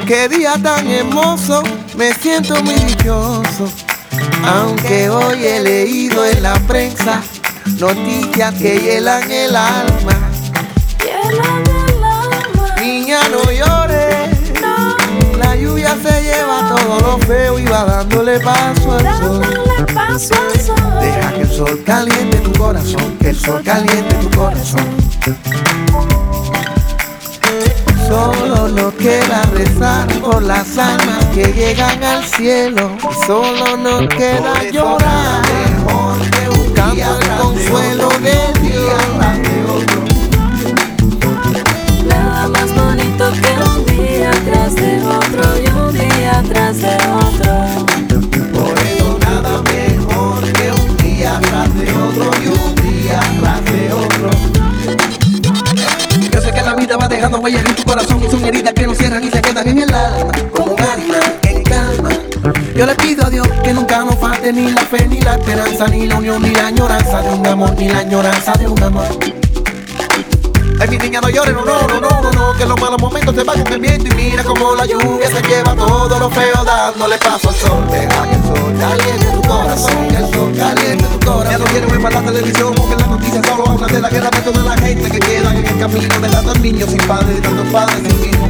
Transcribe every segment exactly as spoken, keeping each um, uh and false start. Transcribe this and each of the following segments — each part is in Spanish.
Qué día tan hermoso, me siento muy dichoso. Aunque hoy he leído en la prensa noticias que hielan el alma. Hielan el alma. Niña, no llores, No. la lluvia se lleva todo lo feo y va dándole paso al sol. Dándole paso al sol. Deja que el sol caliente tu corazón, que el sol caliente tu corazón. Solo nos queda rezar por las almas que llegan al cielo. Y solo nos queda llorar, buscando el consuelo de Dios. Nada más bonito que un día tras de otro y un día tras de otro. Por eso nada mejor que un día tras de otro y un día tras de otro. Yo sé que la vida va dejando huellas en tu corazón y son heridas que no cierran y se quedan en el alma, como un animal en calma. Yo le pido a Dios que nunca nos falte ni la fe, ni la esperanza, ni la unión, ni la añoranza de un amor, ni la añoranza de un amor. Ay, mi niña, no llores, no, no, no, no, no, no, que los malos momentos se van con el viento y mira como la lluvia se lleva todo lo feo dándole paso al sol. Deja que el sol caliente tu corazón, que el sol caliente tu corazón. Ya no quiero ver para la televisión porque las noticias solo hablan de la guerra de toda la gente que queda en el camino, de tantos niños sin padres, de tantos padres sin hijos.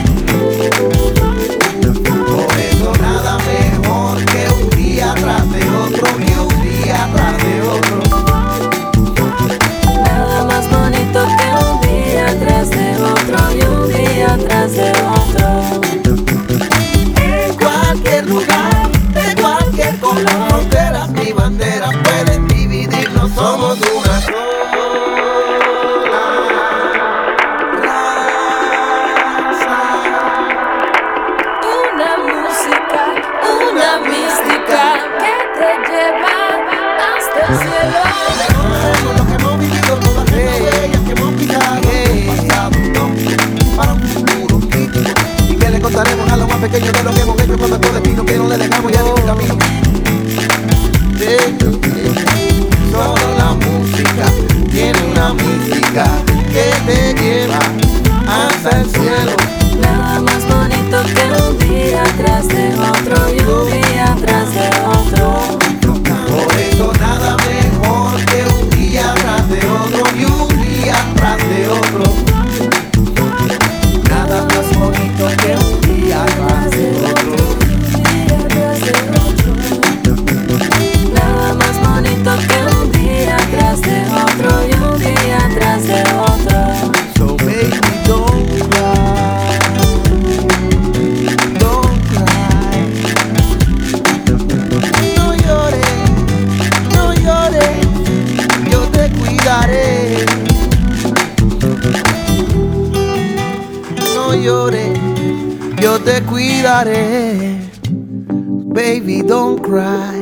Por eso nada mejor que un día tras de otro y un día tras de otro. Nada más bonito que un día tras de otro y un día tras de otro. En cualquier lugar, de cualquier color, fronteras ni banderas pueden dividirnos, somos una sola raza. Una música, una mística que te lleva hasta el cielo. Con lo que hemos vivido, todas las huellas que hemos pisado, un pasado, no, para un futuro crítico. Y que le contaremos a los más pequeños de lo que hemos hecho con nuestro destino, que no le dejamos ya ningún camino. Solo la música tiene una mística que te lleva hasta el cielo. Nada más bonito que un día tras de otro y un día tras de otro. Por eso nada mejor que un día tras de otro y un día tras de otro. Nada más bonito que un día tras de otro. Nada más bonito que un día tras de otro y un día tras de otro. So baby, don't cry, don't cry. No llores, no llores, yo te cuidaré. No llores, yo te cuidaré. Baby, don't cry.